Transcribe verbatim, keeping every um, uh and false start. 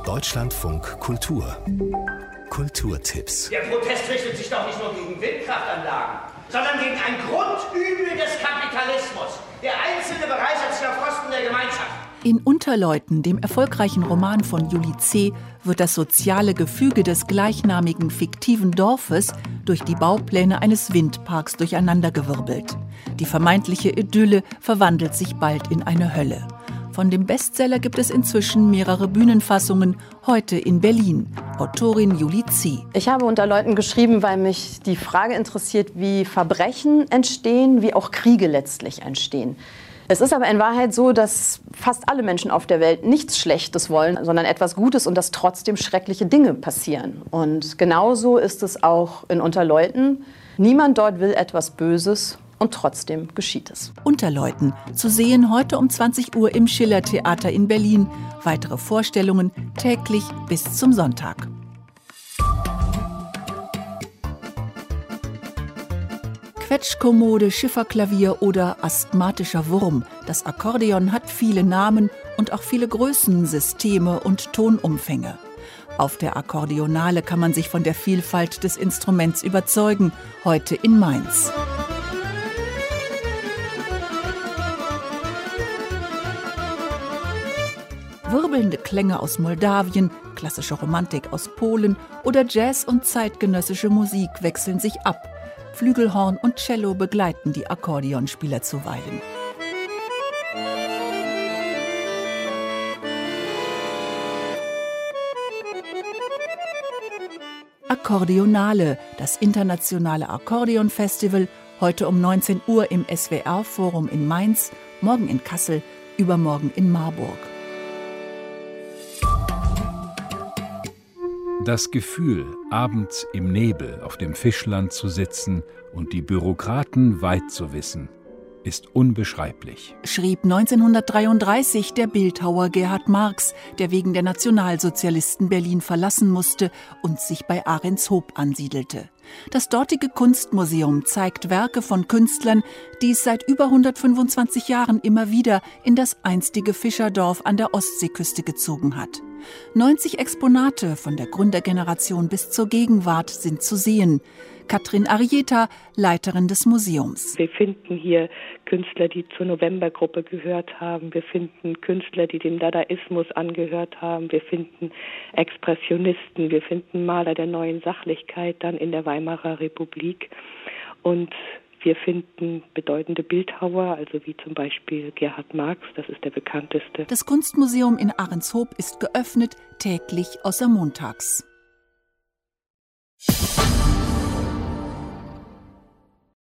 Deutschlandfunk Kultur. Kulturtipps. Der Protest richtet sich doch nicht nur gegen Windkraftanlagen, sondern gegen ein Grundübel des Kapitalismus. Der Einzelne bereichert sich auf Kosten der Gemeinschaft. In Unterleuthen, dem erfolgreichen Roman von Julie C., wird das soziale Gefüge des gleichnamigen fiktiven Dorfes durch die Baupläne eines Windparks durcheinandergewirbelt. Die vermeintliche Idylle verwandelt sich bald in eine Hölle. Von dem Bestseller gibt es inzwischen mehrere Bühnenfassungen, heute in Berlin. Autorin Julie C. Ich habe Unterleuthen geschrieben, weil mich die Frage interessiert, wie Verbrechen entstehen, wie auch Kriege letztlich entstehen. Es ist aber in Wahrheit so, dass fast alle Menschen auf der Welt nichts Schlechtes wollen, sondern etwas Gutes und dass trotzdem schreckliche Dinge passieren. Und genauso ist es auch in Unterleuthen. Niemand dort will etwas Böses und trotzdem geschieht es. Unterleuthen, zu sehen heute um zwanzig Uhr im Schiller-Theater in Berlin. Weitere Vorstellungen täglich bis zum Sonntag. Quetschkommode, Schifferklavier oder asthmatischer Wurm. Das Akkordeon hat viele Namen und auch viele Größen, Systeme und Tonumfänge. Auf der Akkordeonale kann man sich von der Vielfalt des Instruments überzeugen, heute in Mainz. Wirbelnde Klänge aus Moldawien, klassische Romantik aus Polen oder Jazz und zeitgenössische Musik wechseln sich ab. Flügelhorn und Cello begleiten die Akkordeonspieler zuweilen. Akkordeonale, das internationale Akkordeonfestival, heute um neunzehn Uhr im S W R-Forum in Mainz, morgen in Kassel, übermorgen in Marburg. Das Gefühl, abends im Nebel auf dem Fischland zu sitzen und die Bürokraten weit zu wissen, ist unbeschreiblich, schrieb neunzehnhundertdreiunddreißig der Bildhauer Gerhard Marx, der wegen der Nationalsozialisten Berlin verlassen musste und sich bei Ahrenshoop ansiedelte. Das dortige Kunstmuseum zeigt Werke von Künstlern, die es seit über hundertfünfundzwanzig Jahren immer wieder in das einstige Fischerdorf an der Ostseeküste gezogen hat. neunzig Exponate von der Gründergeneration bis zur Gegenwart sind zu sehen. Katrin Arieta, Leiterin des Museums. Wir finden hier Künstler, die zur Novembergruppe gehört haben. Wir finden Künstler, die dem Dadaismus angehört haben. Wir finden Expressionisten. Wir finden Maler der neuen Sachlichkeit dann in der Weimarer Republik. Und wir finden bedeutende Bildhauer, also wie zum Beispiel Gerhard Marx, das ist der bekannteste. Das Kunstmuseum in Ahrenshoop ist geöffnet, täglich außer montags.